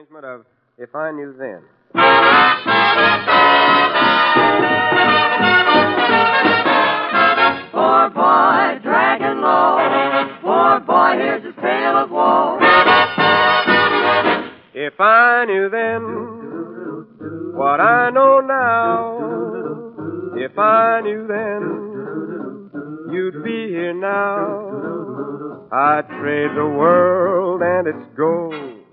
arrangement of If I Knew Then. Poor boy, dragging low. Poor boy, here's his tale of woe. If I knew then what I know now, if I knew then you'd be here now, I'd trade the world and its gold